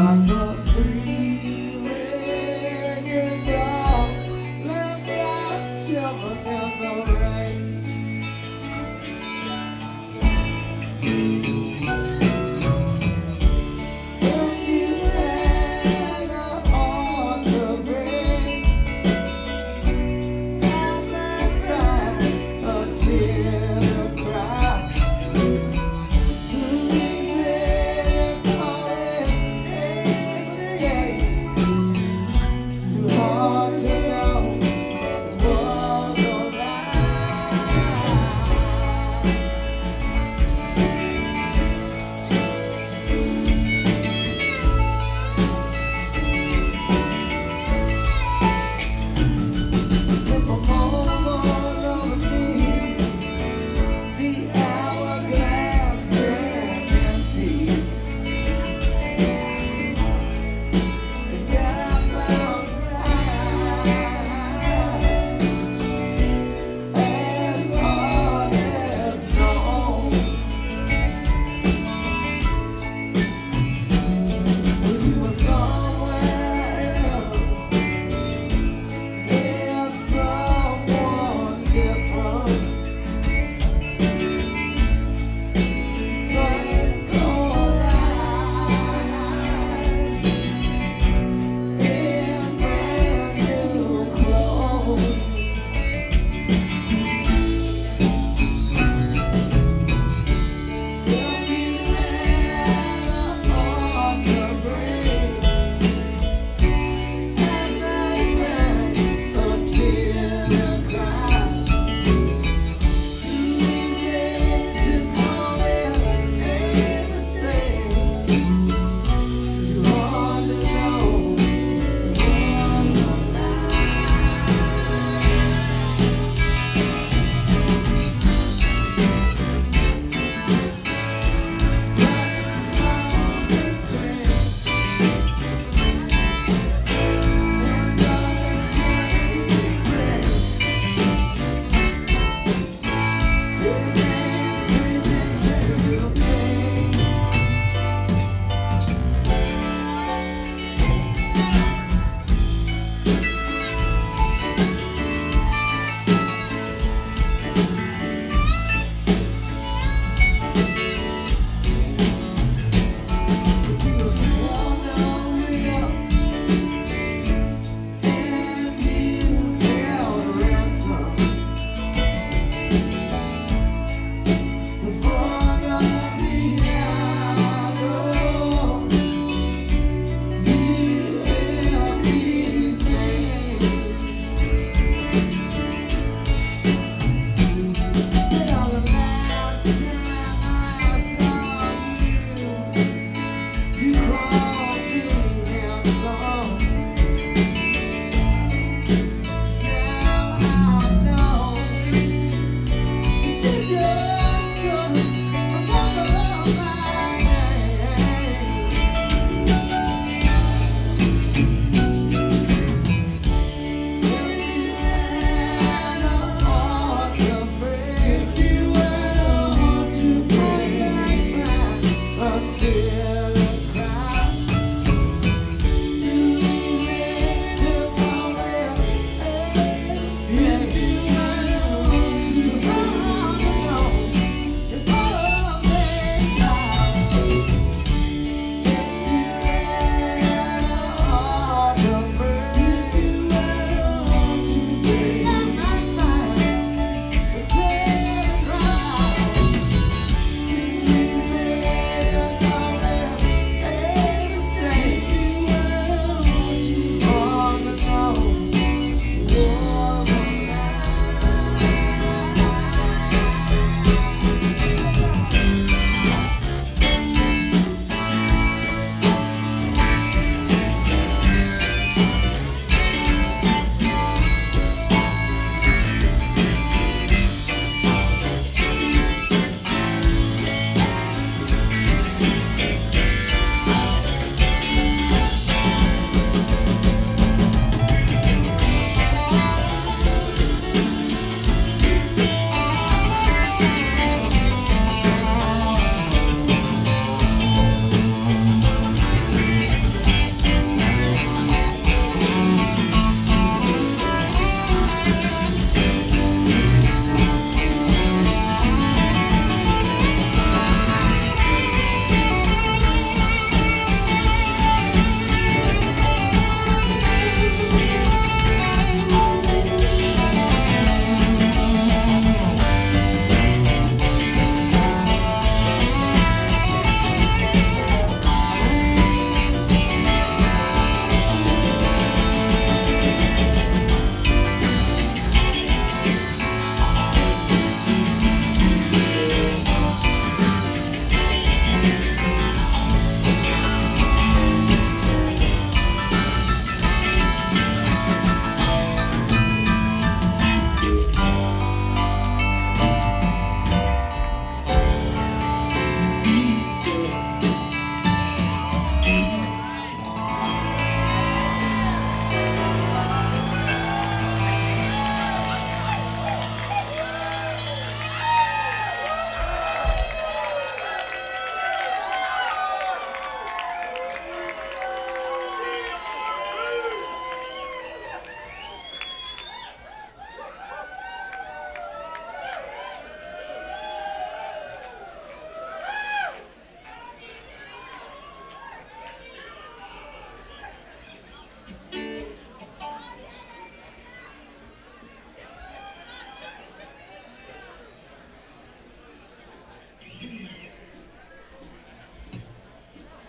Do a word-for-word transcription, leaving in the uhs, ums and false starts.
like a three-legged dog left out chilling in the rain. If you had a heart to break and then find a tear to cry, too easy to call it escape, too hard to know it was a lie. If my mama loved me, the hourglass ran empty, and I found time as hard as stone. We were somewhere else, there's someone different. Same cold eyes in brand new clothes. If you had a heart to break and then find a tear to cry, too easy to call it a mistake, too hard to know it was a until